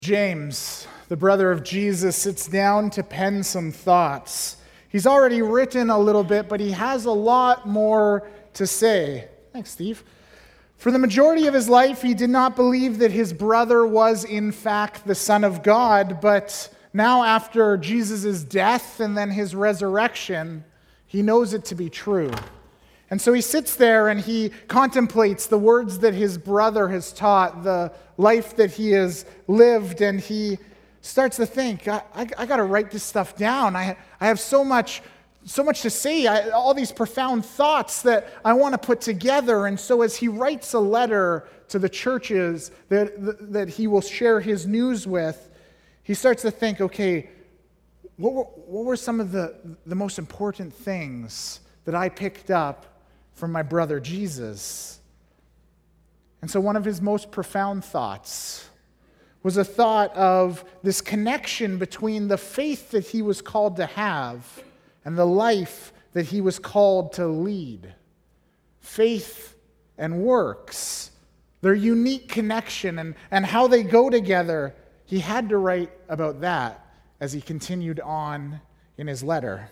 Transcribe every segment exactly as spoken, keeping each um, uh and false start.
James, the brother of Jesus, sits down to pen some thoughts. He's already written a little bit, but he has a lot more to say. Thanks, Steve. For the majority of his life, he did not believe that his brother was, in fact, the Son of God, but now after Jesus' death and then his resurrection, he knows it to be true. And so he sits there and he contemplates the words that his brother has taught, the life that he has lived, and he starts to think, I, I, I got to write this stuff down. I, I have so much, so much to say, I, all these profound thoughts that I want to put together. And so as he writes a letter to the churches that, that he will share his news with, he starts to think, okay, what were, what were some of the, the most important things that I picked up from my brother Jesus? And so one of his most profound thoughts was a thought of this connection between the faith that he was called to have and the life that he was called to lead. Faith and works, their unique connection and, and how they go together. He had to write about that as he continued on in his letter.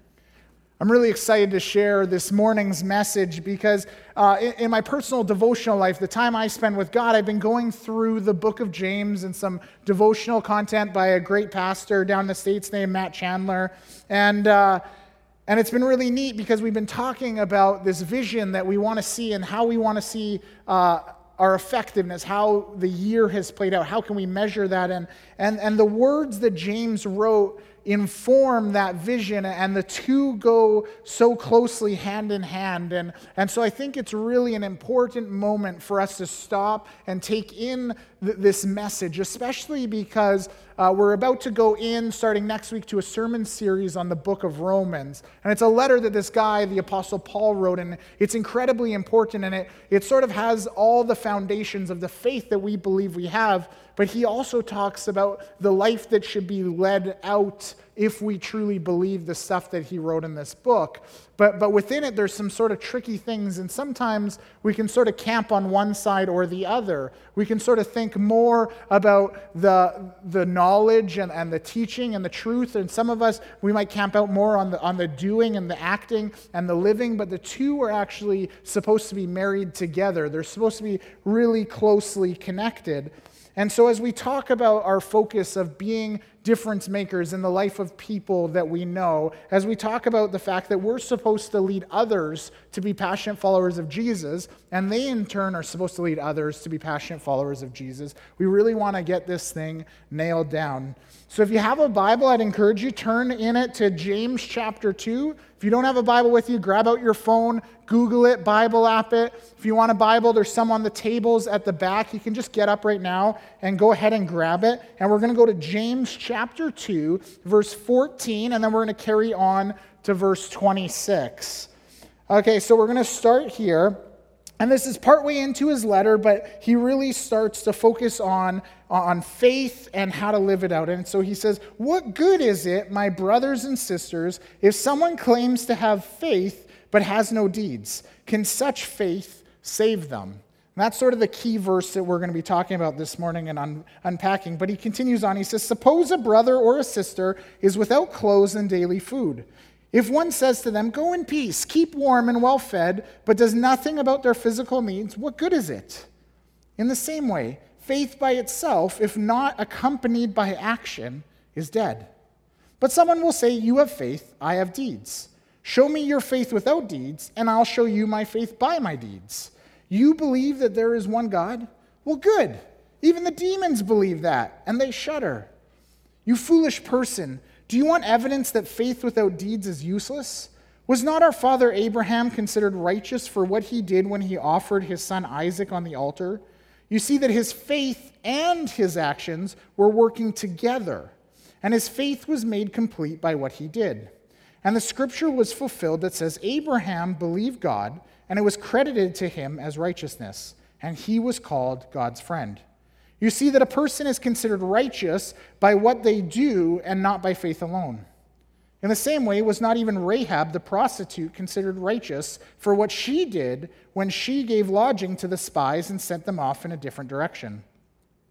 I'm really excited to share this morning's message because uh, in, in my personal devotional life, the time I spend with God, I've been going through the book of James and some devotional content by a great pastor down in the States named Matt Chandler. And, uh, and it's been really neat because we've been talking about this vision that we want to see and how we want to see uh, our effectiveness, how the year has played out, how can we measure that? And, and, and the words that James wrote inform that vision, and the two go so closely hand in hand. And, and so I think it's really an important moment for us to stop and take in th- this message, especially because uh, we're about to go in, starting next week, to a sermon series on the book of Romans. And it's a letter that this guy, the Apostle Paul, wrote, and it's incredibly important, and it, it sort of has all the foundations of the faith that we believe we have. But he also talks about the life that should be led out if we truly believe the stuff that he wrote in this book. But but within it, there's some sort of tricky things, and sometimes we can sort of camp on one side or the other. We can sort of think more about the, the knowledge and, and the teaching and the truth, and some of us, we might camp out more on the, on the doing and the acting and the living, but the two are actually supposed to be married together. They're supposed to be really closely connected. And so as we talk about our focus of being difference makers in the life of people that we know, as we talk about the fact that we're supposed to lead others to be passionate followers of Jesus, and they in turn are supposed to lead others to be passionate followers of Jesus, we really want to get this thing nailed down. So if you have a Bible, I'd encourage you, turn in it to James chapter two. If you don't have a Bible with you, grab out your phone, Google it, Bible app it. If you want a Bible, there's some on the tables at the back. You can just get up right now and go ahead and grab it. And we're going to go to James chapter two, verse fourteen, and then we're going to carry on to verse twenty-six. Okay, so we're going to start here. And this is partway into his letter, but he really starts to focus on, on faith and how to live it out. And so he says, "What good is it, my brothers and sisters, if someone claims to have faith but has no deeds? Can such faith save them?" And that's sort of the key verse that we're going to be talking about this morning and un- unpacking. But he continues on. He says, "Suppose a brother or a sister is without clothes and daily food. If one says to them, 'Go in peace, keep warm and well fed,' but does nothing about their physical needs, what good is it? In the same way, faith by itself, if not accompanied by action, is dead. But someone will say, 'You have faith, I have deeds. Show me your faith without deeds, and I'll show you my faith by my deeds. You believe that there is one God? Well, good. Even the demons believe that, and they shudder. You foolish person, do you want evidence that faith without deeds is useless? Was not our father Abraham considered righteous for what he did when he offered his son Isaac on the altar? You see that his faith and his actions were working together, and his faith was made complete by what he did. And the scripture was fulfilled that says, Abraham believed God, and it was credited to him as righteousness, and he was called God's friend. You see that a person is considered righteous by what they do and not by faith alone. In the same way, was not even Rahab the prostitute considered righteous for what she did when she gave lodging to the spies and sent them off in a different direction?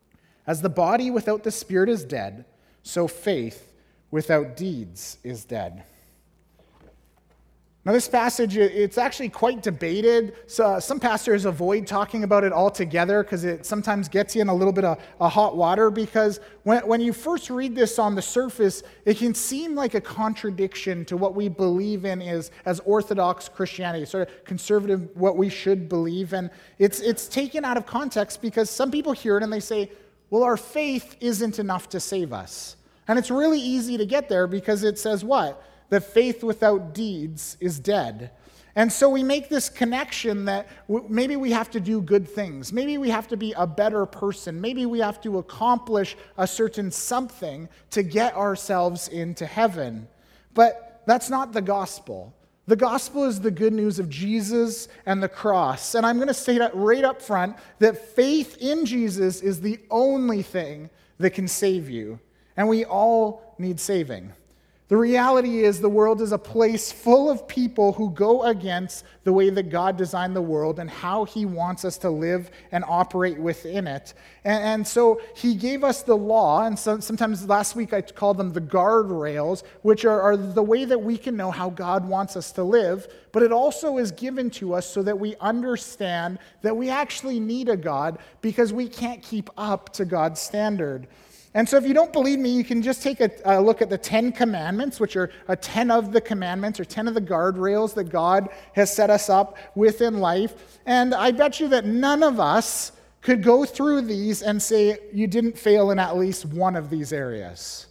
As the body without the spirit is dead, so faith without deeds is dead. Now, this passage, it's actually quite debated. So, uh, some pastors avoid talking about it altogether because it sometimes gets you in a little bit of a hot water, because when, when you first read this on the surface, it can seem like a contradiction to what we believe in is, as Orthodox Christianity, sort of conservative, what we should believe. And it's, it's taken out of context because some people hear it and they say, well, our faith isn't enough to save us. And it's really easy to get there because it says what? That faith without deeds is dead. And so we make this connection that w- maybe we have to do good things. Maybe we have to be a better person. Maybe we have to accomplish a certain something to get ourselves into heaven. But that's not the gospel. The gospel is the good news of Jesus and the cross. And I'm going to say that right up front, that faith in Jesus is the only thing that can save you. And we all need saving. The reality is the world is a place full of people who go against the way that God designed the world and how he wants us to live and operate within it. And, and so he gave us the law, and so, sometimes last week I called them the guardrails, which are, are the way that we can know how God wants us to live. But it also is given to us so that we understand that we actually need a God because we can't keep up to God's standard. And so if you don't believe me, you can just take a, a look at the Ten Commandments, which are a ten of the commandments, or ten of the guardrails that God has set us up within life. And I bet you that none of us could go through these and say you didn't fail in at least one of these areas.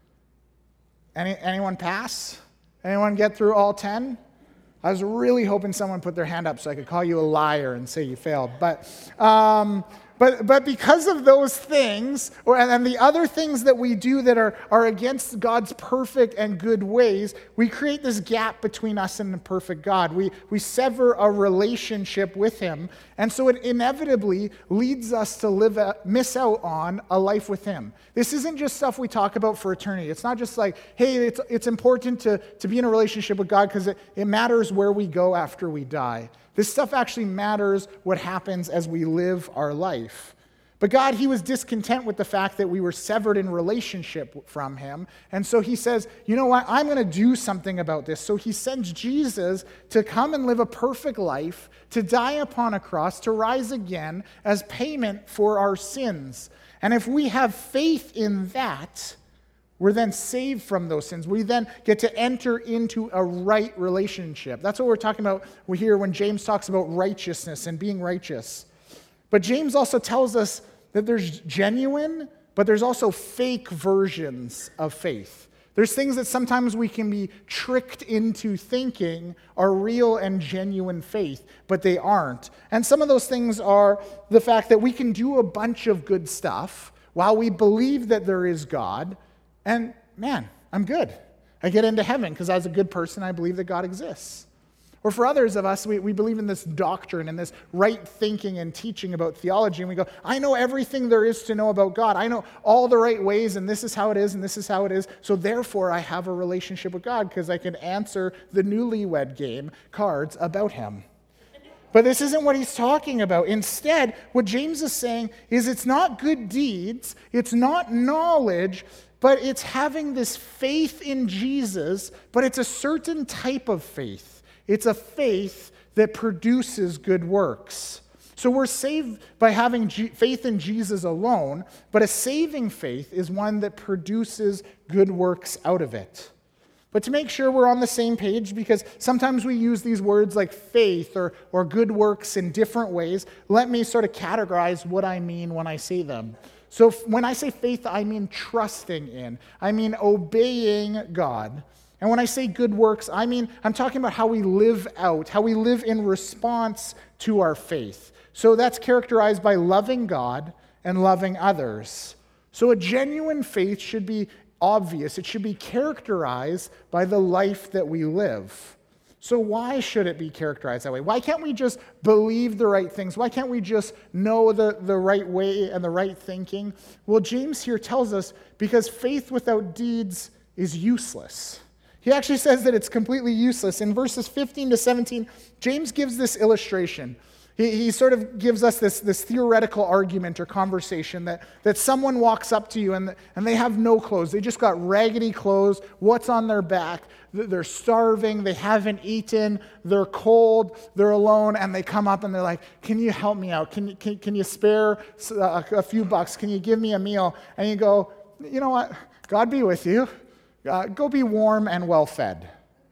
Any, anyone pass? Anyone get through all ten? I was really hoping someone put their hand up so I could call you a liar and say you failed. But... Um, But, but because of those things, or, and the other things that we do that are, are against God's perfect and good ways, we create this gap between us and the perfect God. We, we sever a relationship with him. And so it inevitably leads us to live a, miss out on a life with him. This isn't just stuff we talk about for eternity. It's not just like, hey, it's, it's important to, to be in a relationship with God because it, it matters where we go after we die. This stuff actually matters what happens as we live our life. But God, he was discontent with the fact that we were severed in relationship from him. And so he says, you know what, I'm going to do something about this. So he sends Jesus to come and live a perfect life, to die upon a cross, to rise again as payment for our sins. And if we have faith in that, we're then saved from those sins. We then get to enter into a right relationship. That's what we're talking about here when James talks about righteousness and being righteous. But James also tells us that there's genuine, but there's also fake versions of faith. There's things that sometimes we can be tricked into thinking are real and genuine faith, but they aren't. And some of those things are the fact that we can do a bunch of good stuff while we believe that there is God. And man, I'm good. I get into heaven because as a good person, I believe that God exists. Or for others of us, we, we believe in this doctrine and this right thinking and teaching about theology. And we go, I know everything there is to know about God. I know all the right ways, and this is how it is, and this is how it is. So therefore, I have a relationship with God because I can answer the newlywed game cards about him. But this isn't what he's talking about. Instead, what James is saying is it's not good deeds, it's not knowledge, but it's having this faith in Jesus, but it's a certain type of faith. It's a faith that produces good works. So we're saved by having G- faith in Jesus alone, but a saving faith is one that produces good works out of it. But to make sure we're on the same page, because sometimes we use these words like faith or, or good works in different ways, let me sort of categorize what I mean when I say them. So when I say faith, I mean trusting in. I mean obeying God. And when I say good works, I mean, I'm talking about how we live out, how we live in response to our faith. So that's characterized by loving God and loving others. So a genuine faith should be obvious. It should be characterized by the life that we live. So why should it be characterized that way? Why can't we just believe the right things? Why can't we just know the, the right way and the right thinking? Well, James here tells us because faith without deeds is useless. He actually says that it's completely useless. In verses fifteen to seventeen, James gives this illustration. He, he sort of gives us this, this theoretical argument or conversation that, that someone walks up to you and, and they have no clothes. They just got raggedy clothes. What's on their back? They're starving. They haven't eaten. They're cold. They're alone. And they come up and they're like, can you help me out? Can, can, can you spare a, a few bucks? Can you give me a meal? And you go, you know what? God be with you. Uh, go be warm and well fed.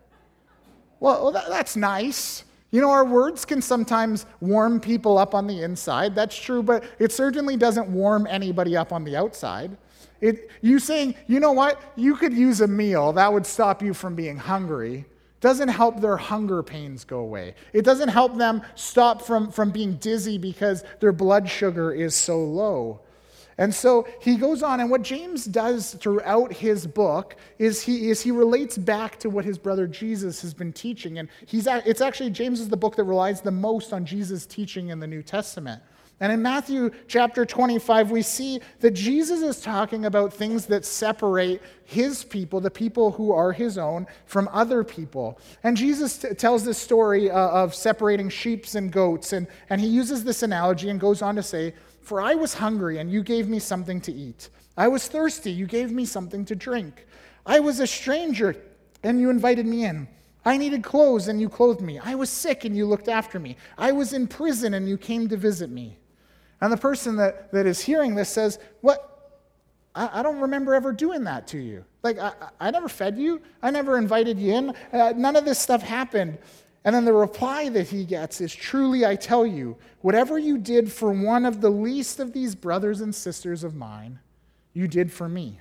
Well, well that, that's nice. You know, our words can sometimes warm people up on the inside. That's true, but it certainly doesn't warm anybody up on the outside. It, you saying, you know what, you could use a meal, that would stop you from being hungry, doesn't help their hunger pains go away. It doesn't help them stop from, from being dizzy because their blood sugar is so low. And so he goes on, and what James does throughout his book is he is he relates back to what his brother Jesus has been teaching. And he's it's actually, James is the book that relies the most on Jesus' teaching in the New Testament. And in Matthew chapter twenty-five, we see that Jesus is talking about things that separate his people, the people who are his own, from other people. And Jesus t- tells this story uh, of separating sheep and goats, and, and he uses this analogy and goes on to say, "For I was hungry, and you gave me something to eat. I was thirsty, you gave me something to drink. I was a stranger, and you invited me in. I needed clothes, and you clothed me. I was sick, and you looked after me. I was in prison, and you came to visit me." And the person that, that is hearing this says, "What? I, I don't remember ever doing that to you. Like, I, I never fed you. I never invited you in. Uh, none of this stuff happened." And then the reply that he gets is, "Truly I tell you, whatever you did for one of the least of these brothers and sisters of mine, you did for me."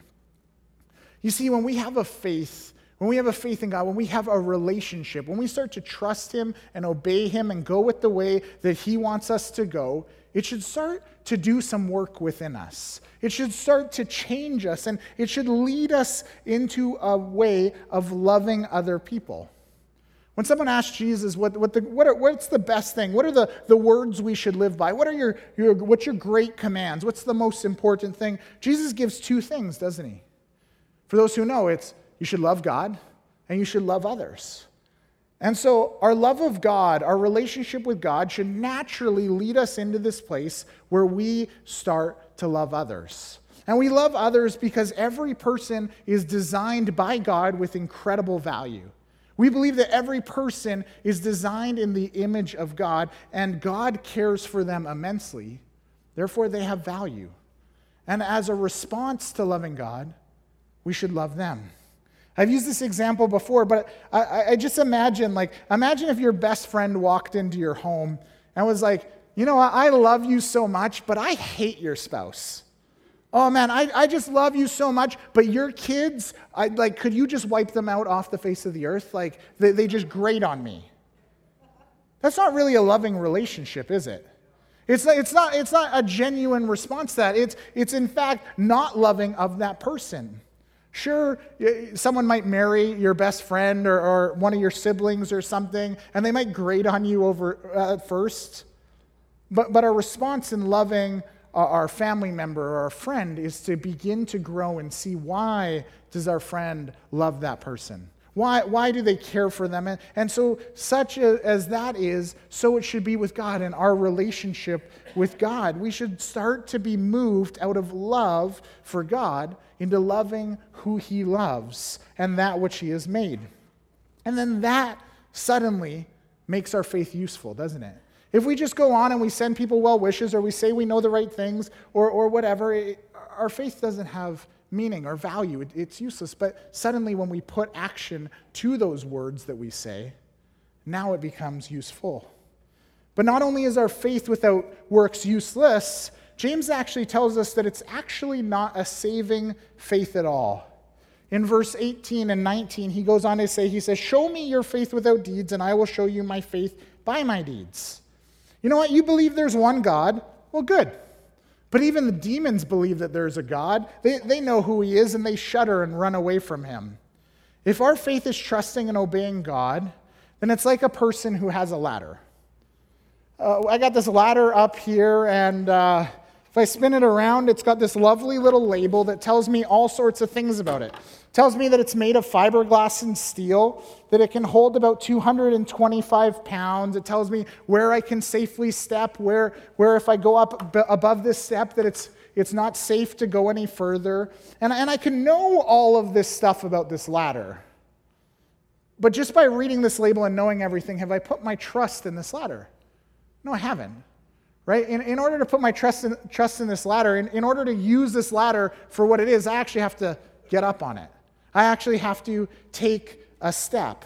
You see, when we have a faith, when we have a faith in God, when we have a relationship, when we start to trust him and obey him and go with the way that he wants us to go, it should start to do some work within us. It should start to change us, and it should lead us into a way of loving other people. When someone asks Jesus, what, what the, what are, what's the best thing? What are the, the words we should live by? What are your, your, what's your great commands? What's the most important thing? Jesus gives two things, doesn't he? For those who know, it's you should love God and you should love others. And so our love of God, our relationship with God should naturally lead us into this place where we start to love others. And we love others because every person is designed by God with incredible value. We believe that every person is designed in the image of God, and God cares for them immensely. Therefore, they have value. And as a response to loving God, we should love them. I've used this example before, but I, I just imagine, like, imagine if your best friend walked into your home and was like, you know what, I love you so much, but I hate your spouse. Oh man, I, I just love you so much, but your kids, I, like, could you just wipe them out off the face of the earth? Like, they, they just grate on me. That's not really a loving relationship, is it? It's, it's, not, it's not a genuine response to that. It's, it's in fact not loving of that person. Sure, someone might marry your best friend or, or one of your siblings or something, and they might grate on you over uh, at first. But, but our response in loving our family member or our friend is to begin to grow and see, why does our friend love that person? Why, why do they care for them? And, and so such a, as that is, so it should be with God and our relationship with God. We should start to be moved out of love for God into loving who he loves and that which he has made. And then that suddenly makes our faith useful, doesn't it? If we just go on and we send people well wishes, or we say we know the right things, or, or whatever, it, our faith doesn't have meaning or value. It, it's useless. But suddenly when we put action to those words that we say, now it becomes useful. But not only is our faith without works useless, James actually tells us that it's actually not a saving faith at all. In verse eighteen and nineteen, he goes on to say, he says, "Show me your faith without deeds, and I will show you my faith by my deeds." You know what? You believe there's one God? Well, good. But even the demons believe that there's a God. They, they know who he is, and they shudder and run away from him. If our faith is trusting and obeying God, then it's like a person who has a ladder. Uh, I got this ladder up here, and uh, If I spin it around, it's got this lovely little label that tells me all sorts of things about it. It tells me that it's made of fiberglass and steel, that it can hold about two hundred twenty-five pounds. It tells me where I can safely step, where, where if I go up b- above this step, that it's it's not safe to go any further. And, and I can know all of this stuff about this ladder. But just by reading this label and knowing everything, have I put my trust in this ladder? No, I haven't. Right? In, in order to put my trust in, trust in this ladder, in, in order to use this ladder for what it is, I actually have to get up on it. I actually have to take a step.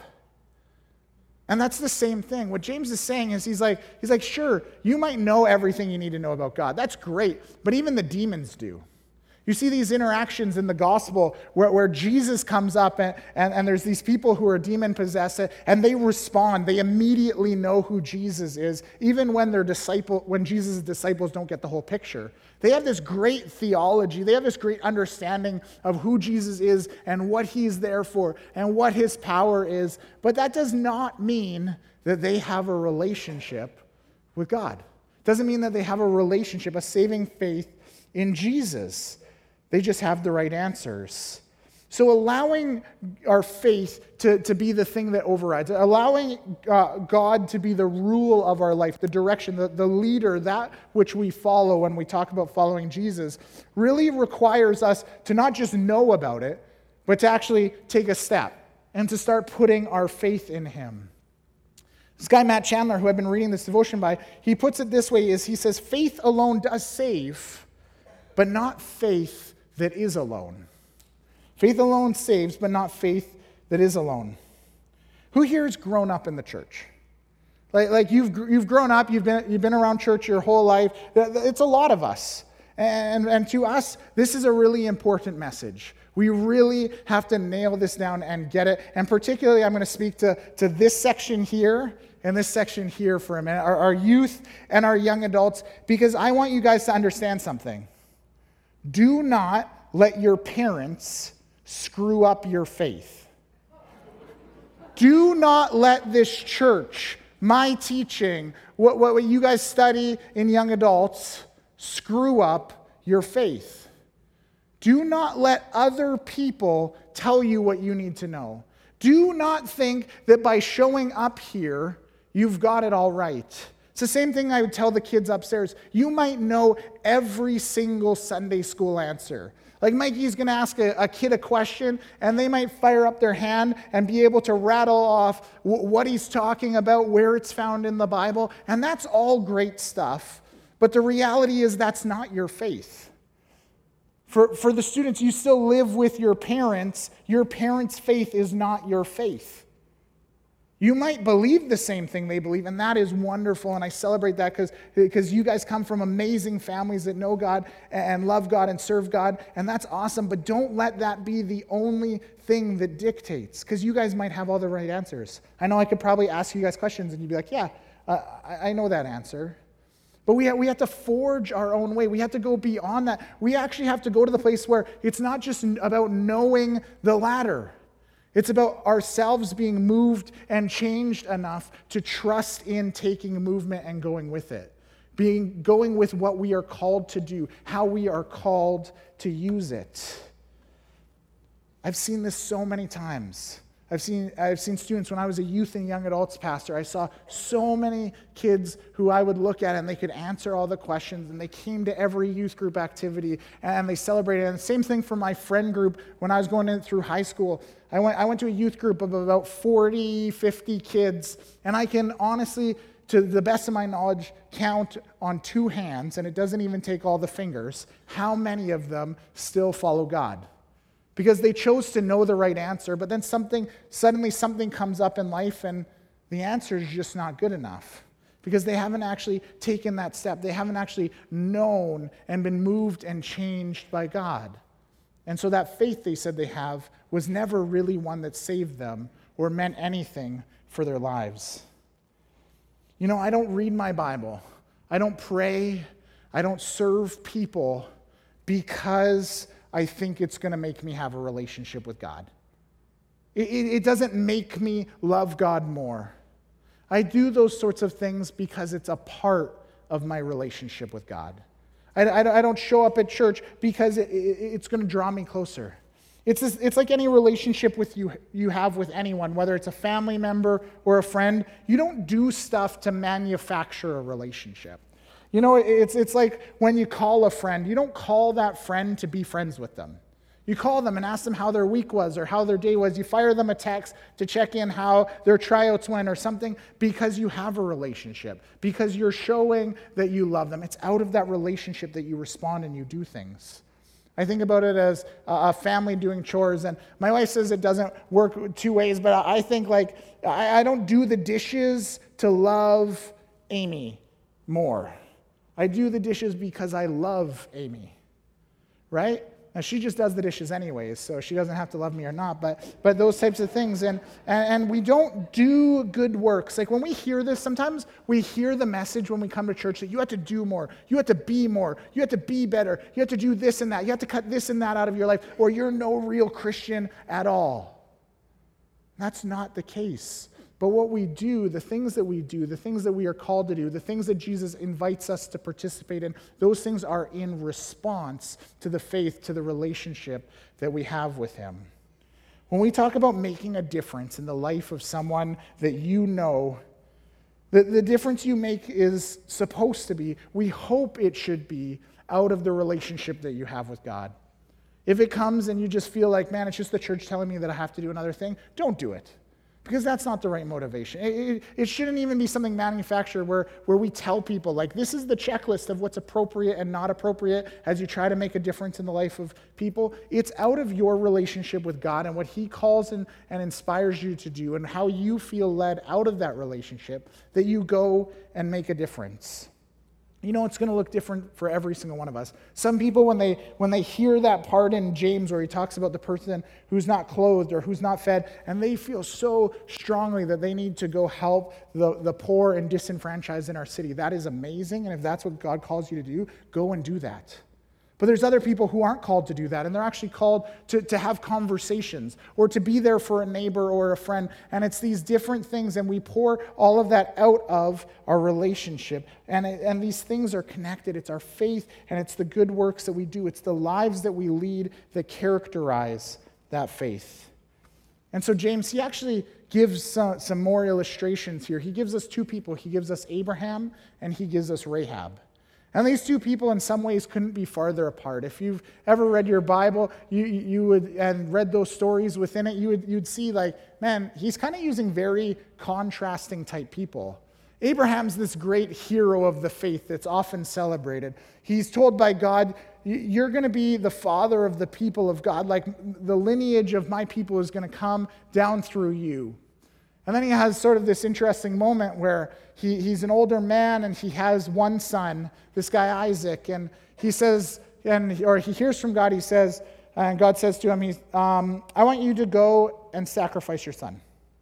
And that's the same thing. What James is saying is he's like, he's like, sure, you might know everything you need to know about God. That's great. But even the demons do. You see these interactions in the gospel where, where Jesus comes up and, and, and there's these people who are demon-possessed and they respond. They immediately know who Jesus is, even when their disciple, when Jesus' disciples don't get the whole picture. They have this great theology. They have this great understanding of who Jesus is and what he's there for and what his power is. But that does not mean that they have a relationship with God. It doesn't mean that they have a relationship, a saving faith in Jesus. They just have the right answers. So allowing our faith to, to be the thing that overrides, allowing uh, God to be the rule of our life, the direction, the, the leader, that which we follow when we talk about following Jesus, really requires us to not just know about it, but to actually take a step and to start putting our faith in him. This guy, Matt Chandler, who I've been reading this devotion by, he puts it this way, is he says, faith alone does save, but not faith that is alone. Faith alone saves, but not faith that is alone. Who here has grown up in the church? Like, like you've you've grown up, you've been you've been around church your whole life. It's a lot of us. And, and to us, this is a really important message. We really have to nail this down and get it. And particularly, I'm going to speak to, to this section here and this section here for a minute, our, our youth and our young adults, because I want you guys to understand something. Do not let your parents screw up your faith. Do not let this church, my teaching, what, what you guys study in young adults, screw up your faith. Do not let other people tell you what you need to know. Do not think that by showing up here, you've got it all right. It's the same thing I would tell the kids upstairs. You might know every single Sunday school answer. Like Mikey's going to ask a, a kid a question, and they might fire up their hand and be able to rattle off w- what he's talking about, where it's found in the Bible, and that's all great stuff. But the reality is that's not your faith. For, for the students, you still live with your parents. Your parents' faith is not your faith. You might believe the same thing they believe, and that is wonderful, and I celebrate that because because you guys come from amazing families that know God and love God and serve God, and that's awesome, but don't let that be the only thing that dictates, because you guys might have all the right answers. I know I could probably ask you guys questions, and you'd be like, yeah, uh, I, I know that answer. But we have, we have to forge our own way. We have to go beyond that. We actually have to go to the place where it's not just about knowing the ladder. It's about ourselves being moved and changed enough to trust in taking movement and going with it. Being going with what we are called to do, how we are called to use it. I've seen this so many times. I've seen I've seen students when I was a youth and young adults pastor. I saw so many kids who I would look at and they could answer all the questions and they came to every youth group activity and they celebrated. And the same thing for my friend group when I was going in through high school. I went I went to a youth group of about forty, fifty kids, and I can honestly, to the best of my knowledge, count on two hands, and it doesn't even take all the fingers, how many of them still follow God. Because they chose to know the right answer, but then something suddenly something comes up in life and the answer is just not good enough. Because they haven't actually taken that step. They haven't actually known and been moved and changed by God. And so that faith they said they have was never really one that saved them or meant anything for their lives. You know, I don't read my Bible. I don't pray. I don't serve people because I think it's going to make me have a relationship with God. It, it, it doesn't make me love God more. I do those sorts of things because it's a part of my relationship with God. I, I, I don't show up at church because it, it, it's going to draw me closer. It's this, it's like any relationship with you you have with anyone, whether it's a family member or a friend. You don't do stuff to manufacture a relationship. You know, it's it's like when you call a friend, you don't call that friend to be friends with them. You call them and ask them how their week was or how their day was. You fire them a text to check in how their tryouts went or something because you have a relationship, because you're showing that you love them. It's out of that relationship that you respond and you do things. I think about it as a family doing chores, and my wife says it doesn't work two ways, but I think like I don't do the dishes to love Amy more. I do the dishes because I love Amy, right? Now, she just does the dishes anyways, so she doesn't have to love me or not, but but those types of things. And, and, and we don't do good works. Like when we hear this, sometimes we hear the message when we come to church that you have to do more, you have to be more, you have to be better, you have to do this and that, you have to cut this and that out of your life, or you're no real Christian at all. That's not the case. But what we do, the things that we do, the things that we are called to do, the things that Jesus invites us to participate in, those things are in response to the faith, to the relationship that we have with him. When we talk about making a difference in the life of someone that you know, the, the difference you make is supposed to be, we hope it should be, out of the relationship that you have with God. If it comes and you just feel like, man, it's just the church telling me that I have to do another thing, don't do it. Because that's not the right motivation. It, it, it shouldn't even be something manufactured where, where we tell people, like, this is the checklist of what's appropriate and not appropriate as you try to make a difference in the life of people. It's out of your relationship with God and what he calls and, and inspires you to do and how you feel led out of that relationship that you go and make a difference. You know, it's going to look different for every single one of us. Some people, when they when they hear that part in James where he talks about the person who's not clothed or who's not fed, and they feel so strongly that they need to go help the, the poor and disenfranchised in our city. That is amazing, and if that's what God calls you to do, go and do that. But there's other people who aren't called to do that, and they're actually called to, to have conversations or to be there for a neighbor or a friend. And it's these different things, and we pour all of that out of our relationship. And, it, and these things are connected. It's our faith, and it's the good works that we do. It's the lives that we lead that characterize that faith. And so James, he actually gives some, some more illustrations here. He gives us two people. He gives us Abraham, and he gives us Rahab. And these two people in some ways couldn't be farther apart. If you've ever read your Bible, you you would and read those stories within it, you would you'd see like, man, he's kind of using very contrasting type people. Abraham's this great hero of the faith that's often celebrated. He's told by God, you're going to be the father of the people of God, like the lineage of my people is going to come down through you. And then he has sort of this interesting moment where he, he's an older man and he has one son, this guy Isaac, and he says, and or he hears from God, he says, and God says to him, he's, um, I want you to go and sacrifice your son.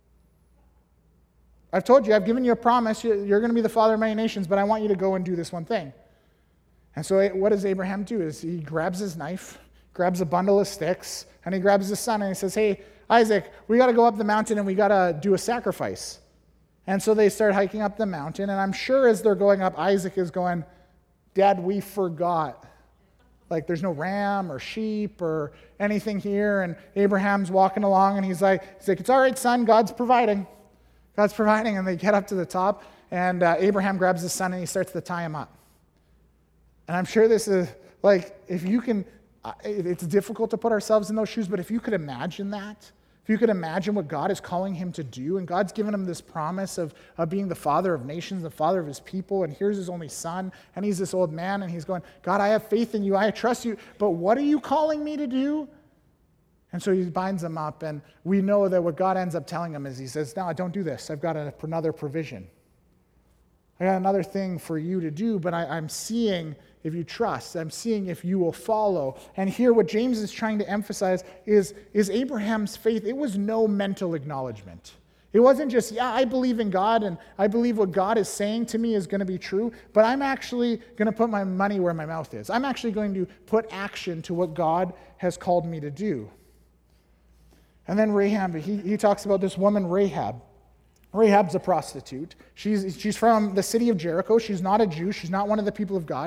I've told you, I've given you a promise, you're going to be the father of many nations, but I want you to go and do this one thing. And so what does Abraham do? Is he grabs his knife, grabs a bundle of sticks, and he grabs his son and he says, hey, Isaac, we got to go up the mountain and we got to do a sacrifice. And so they start hiking up the mountain, and I'm sure as they're going up, Isaac is going, Dad, we forgot. Like there's no ram or sheep or anything here. And Abraham's walking along and he's like, he's like, it's all right, son, God's providing. God's providing. And they get up to the top, and uh, Abraham grabs his son and he starts to tie him up. And I'm sure this is like, if you can, it's difficult to put ourselves in those shoes, but if you could imagine that, if you could imagine what God is calling him to do, and God's given him this promise of, of being the father of nations, the father of his people, and here's his only son, and he's this old man, and he's going, God, I have faith in you, I trust you, but what are you calling me to do? And so he binds them up, and we know that what God ends up telling him is he says, no, don't do this. I've got a, another provision. I got another thing for you to do, but I, I'm seeing if you trust. I'm seeing if you will follow. And here what James is trying to emphasize is, is Abraham's faith. It was no mental acknowledgement. It wasn't just, yeah, I believe in God and I believe what God is saying to me is going to be true, but I'm actually going to put my money where my mouth is. I'm actually going to put action to what God has called me to do. And then Rahab, he, he talks about this woman, Rahab. Rahab's a prostitute. She's, she's from the city of Jericho. She's not a Jew. She's not one of the people of God.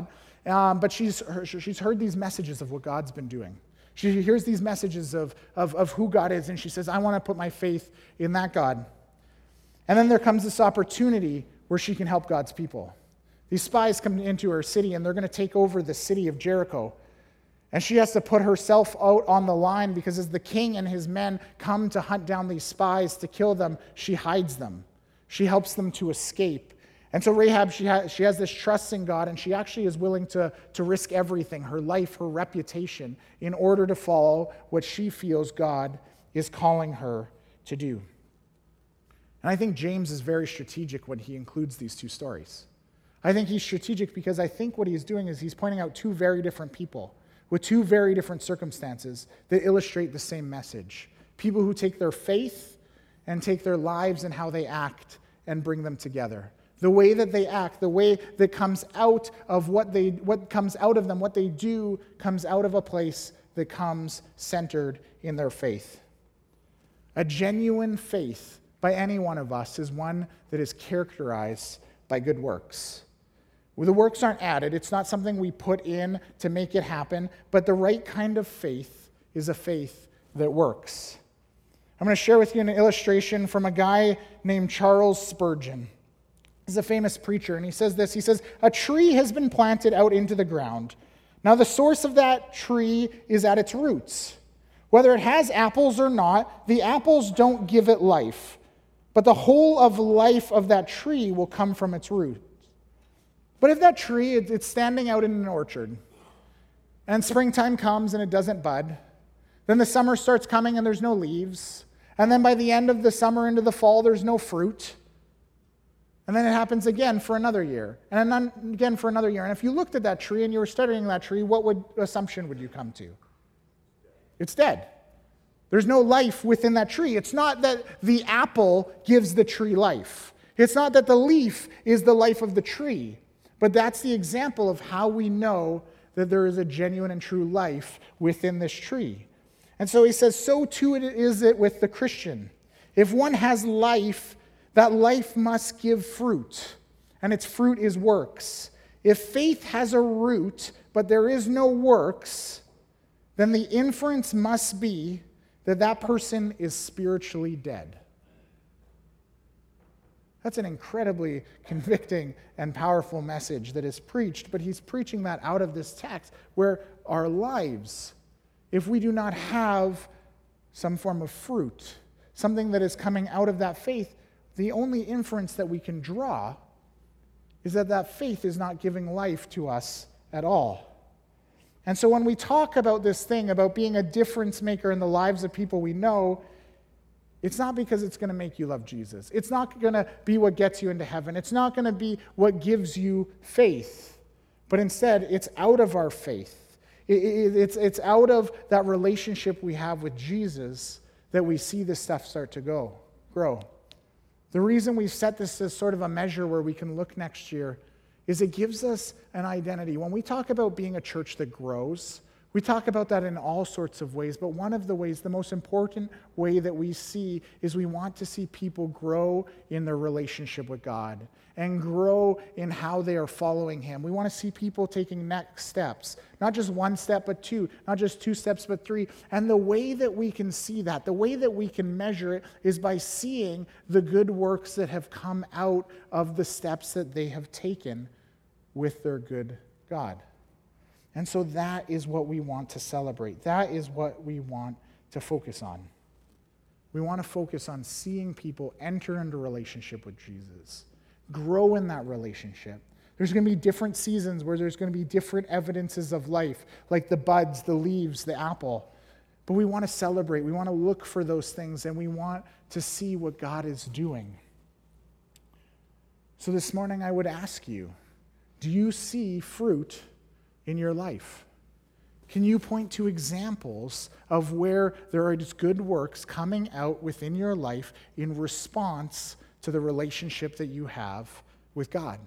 um, but she's, she's heard these messages of what God's been doing. She hears these messages of, of, of who God is, and she says, I want to put my faith in that God. And then there comes this opportunity where she can help God's people. These spies come into her city, and they're going to take over the city of Jericho. And she has to put herself out on the line because as the king and his men come to hunt down these spies to kill them, she hides them. She helps them to escape. And so Rahab, she, ha- she has this trust in God, and she actually is willing to, to risk everything, her life, her reputation, in order to follow what she feels God is calling her to do. And I think James is very strategic when he includes these two stories. I think he's strategic because I think what he's doing is he's pointing out two very different people with two very different circumstances that illustrate the same message. People who take their faith and take their lives and how they act and bring them together. The way that they act, the way that comes out of what they, what comes out of them, what they do, comes out of a place that comes centered in their faith. A genuine faith by any one of us is one that is characterized by good works. Well, the works aren't added. It's not something we put in to make it happen, but the right kind of faith is a faith that works. I'm going to share with you an illustration from a guy named Charles Spurgeon. He's a famous preacher, and he says this. He says, a tree has been planted out into the ground. Now the source of that tree is at its roots. Whether it has apples or not, the apples don't give it life, but the whole of life of that tree will come from its roots. But if that tree, it's standing out in an orchard, and springtime comes and it doesn't bud, then the summer starts coming and there's no leaves, and then by the end of the summer into the fall, there's no fruit. And then it happens again for another year, and then again for another year. And if you looked at that tree and you were studying that tree, what would assumption would you come to? It's dead. There's no life within that tree. It's not that the apple gives the tree life. It's not that the leaf is the life of the tree. But that's the example of how we know that there is a genuine and true life within this tree. And so he says, so too is it with the Christian. If one has life, that life must give fruit, and its fruit is works. If faith has a root, but there is no works, then the inference must be that that person is spiritually dead. That's an incredibly convicting and powerful message that is preached, but he's preaching that out of this text where our lives, if we do not have some form of fruit, something that is coming out of that faith, the only inference that we can draw is that that faith is not giving life to us at all. And so when we talk about this thing, about being a difference maker in the lives of people we know, it's not because it's going to make you love Jesus. It's not going to be what gets you into heaven. It's not going to be what gives you faith. But instead, it's out of our faith. It, it, it's, it's out of that relationship we have with Jesus that we see this stuff start to go, grow. The reason we've set this as sort of a measure where we can look next year is it gives us an identity. When we talk about being a church that grows, we talk about that in all sorts of ways, but one of the ways, the most important way that we see is we want to see people grow in their relationship with God and grow in how they are following Him. We want to see people taking next steps, not just one step, but two, not just two steps, but three. And the way that we can see that, the way that we can measure it is by seeing the good works that have come out of the steps that they have taken with their good God. And so that is what we want to celebrate. That is what we want to focus on. We want to focus on seeing people enter into relationship with Jesus, grow in that relationship. There's going to be different seasons where there's going to be different evidences of life, like the buds, the leaves, the apple. But we want to celebrate. We want to look for those things, and we want to see what God is doing. So this morning I would ask you, do you see fruit in your life? Can you point to examples of where there are just good works coming out within your life in response to the relationship that you have with God?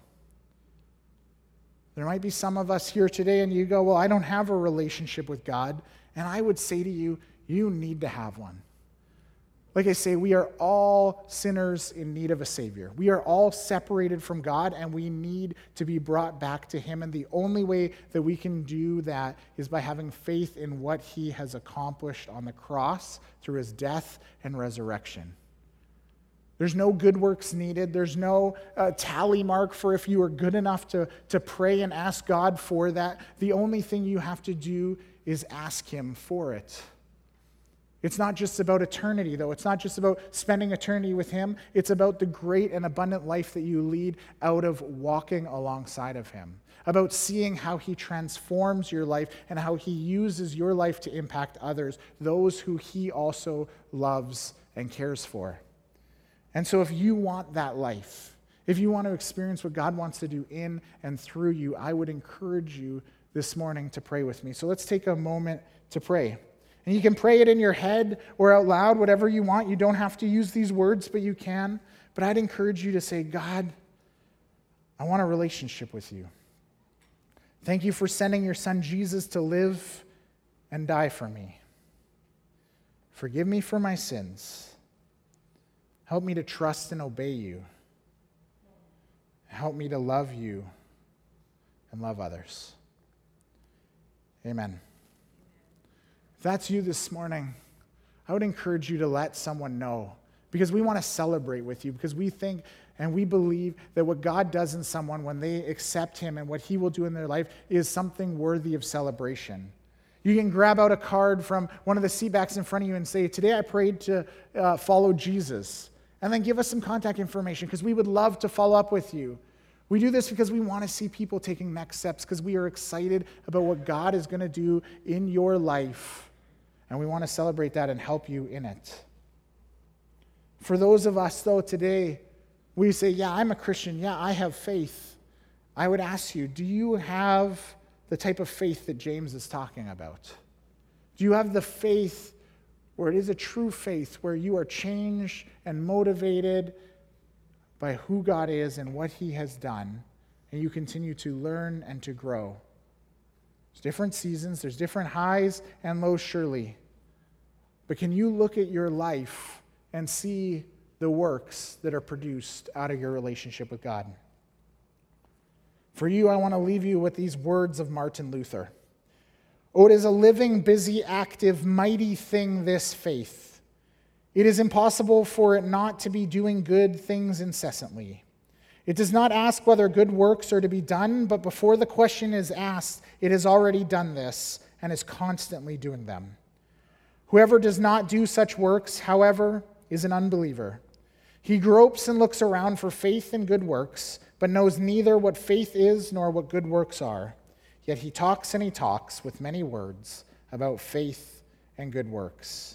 There might be some of us here today and you go, well, I don't have a relationship with God. And I would say to you, you need to have one. Like I say, we are all sinners in need of a Savior. We are all separated from God, and we need to be brought back to Him. And the only way that we can do that is by having faith in what He has accomplished on the cross through His death and resurrection. There's no good works needed. There's no uh, tally mark for if you are good enough to, to pray and ask God for that. The only thing you have to do is ask Him for it. It's not just about eternity, though. It's not just about spending eternity with Him. It's about the great and abundant life that you lead out of walking alongside of Him, about seeing how He transforms your life and how He uses your life to impact others, those who He also loves and cares for. And so if you want that life, if you want to experience what God wants to do in and through you, I would encourage you this morning to pray with me. So let's take a moment to pray. And you can pray it in your head or out loud, whatever you want. You don't have to use these words, but you can. But I'd encourage you to say, God, I want a relationship with you. Thank you for sending your Son Jesus to live and die for me. Forgive me for my sins. Help me to trust and obey you. Help me to love you and love others. Amen. If that's you this morning, I would encourage you to let someone know, because we want to celebrate with you, because we think and we believe that what God does in someone when they accept Him and what He will do in their life is something worthy of celebration. You can grab out a card from one of the seat backs in front of you and say, today I prayed to uh, follow Jesus. And then give us some contact information, because we would love to follow up with you. We do this because we want to see people taking next steps, because we are excited about what God is going to do in your life. And we want to celebrate that and help you in it. For those of us, though, today, we say, yeah, I'm a Christian. Yeah, I have faith. I would ask you, do you have the type of faith that James is talking about? Do you have the faith where it is a true faith, where you are changed and motivated by who God is and what He has done, and you continue to learn and to grow? There's different seasons, there's different highs and lows, surely. But can you look at your life and see the works that are produced out of your relationship with God? For you, I want to leave you with these words of Martin Luther. Oh, it is a living, busy, active, mighty thing, this faith. It is impossible for it not to be doing good things incessantly. It does not ask whether good works are to be done, but before the question is asked, it has already done this and is constantly doing them. Whoever does not do such works, however, is an unbeliever. He gropes and looks around for faith and good works, but knows neither what faith is nor what good works are. Yet he talks and he talks with many words about faith and good works.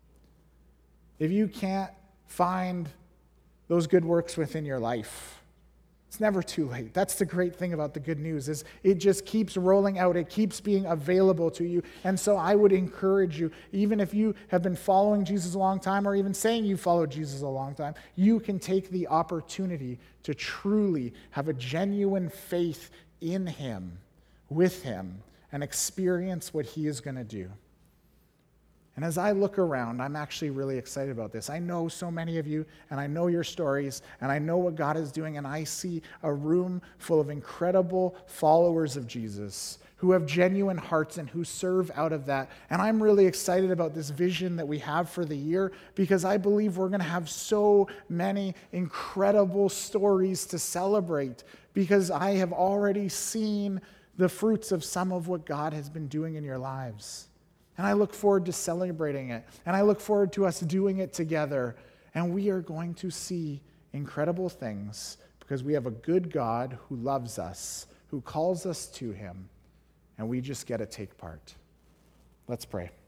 If you can't find those good works within your life, it's never too late. That's the great thing about the good news, is it just keeps rolling out. It keeps being available to you. And so I would encourage you, even if you have been following Jesus a long time, or even saying you followed Jesus a long time, you can take the opportunity to truly have a genuine faith in Him, with Him, and experience what He is going to do. And as I look around, I'm actually really excited about this. I know so many of you, and I know your stories, and I know what God is doing, and I see a room full of incredible followers of Jesus who have genuine hearts and who serve out of that. And I'm really excited about this vision that we have for the year, because I believe we're going to have so many incredible stories to celebrate, because I have already seen the fruits of some of what God has been doing in your lives. And I look forward to celebrating it. And I look forward to us doing it together. And we are going to see incredible things, because we have a good God who loves us, who calls us to Him, and we just get to take part. Let's pray.